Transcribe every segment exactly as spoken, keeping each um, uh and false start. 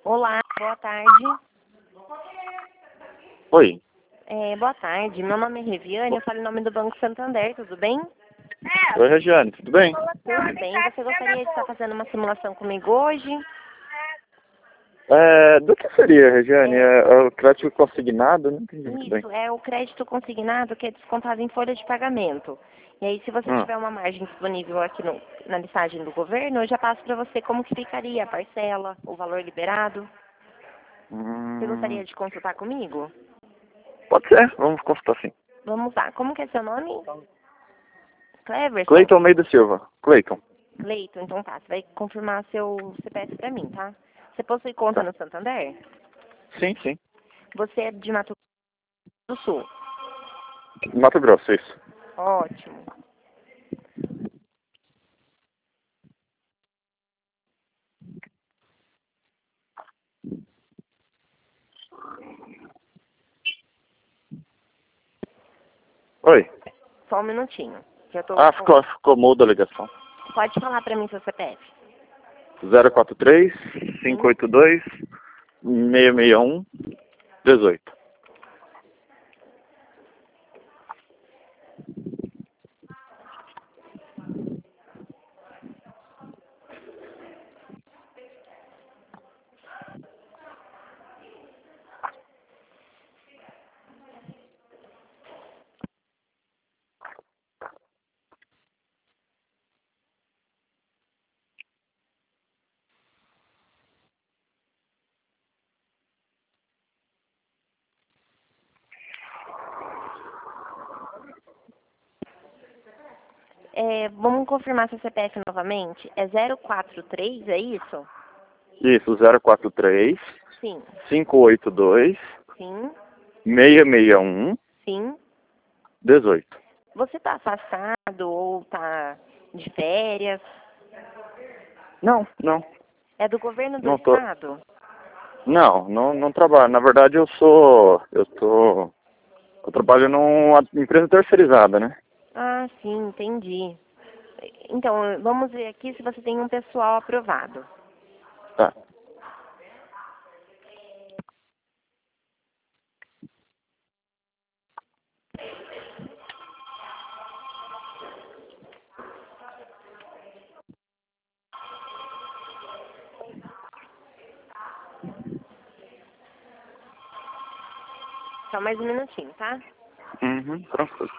Olá, boa tarde. Oi. É, boa tarde, meu nome é Reviane, eu falo em nome do Banco Santander, tudo bem? Oi, Regiane, tudo bem? Tudo bem, você gostaria de estar fazendo uma simulação comigo hoje? É, do que seria, Regiane? É. É, é o crédito consignado? Não entendi muito bem. Isso, é o crédito consignado que é descontado em folha de pagamento. E aí, se você Hum. tiver uma margem disponível aqui no, na listagem do governo, eu já passo para você como que ficaria a parcela, o valor liberado. Você Hum, gostaria de consultar comigo? pode ser, vamos consultar sim. Vamos lá, como que é seu nome? Cleverson? Cleiton Almeida Silva. Cleiton. Cleiton, então tá, você vai confirmar seu C P F pra mim, tá? Você possui conta Tá. no Santander? Sim, sim. Você é de Mato Grosso do Sul? Mato Grosso, isso. Ótimo. Oi. Só um minutinho. Já tô... Ah, ficou, ficou muda a ligação. Pode falar pra mim seu C P F. zero quatro três, cinco oito dois, seis seis um, dezoito. É, vamos confirmar seu C P F novamente? É zero quatro três, é isso? Isso, zero quatro três, Sim. cinco oito dois, Sim. seis seis um, Sim. dezoito. Você tá afastado ou tá de férias? Não, não. É do governo do Não tô. estado? Não, não, não trabalho. Na verdade, eu sou, eu tô, eu trabalho numa empresa terceirizada, né? Ah, sim, entendi. Então, vamos ver aqui se você tem um pessoal aprovado. Tá. Só mais um minutinho, tá? Uhum, tranquilo.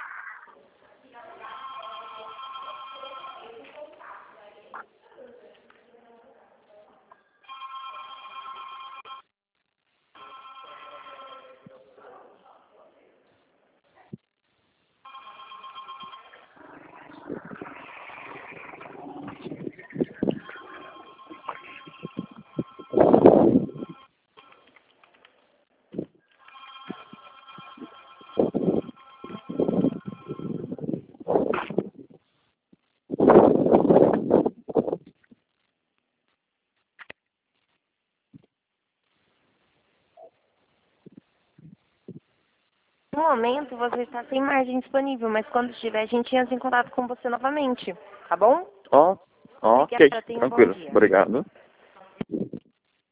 No momento, você está sem margem disponível, mas quando estiver, a gente entra em contato com você novamente, tá bom? Ó, ó, ok, Obrigada, tenha um bom tranquilo. dia. Obrigado.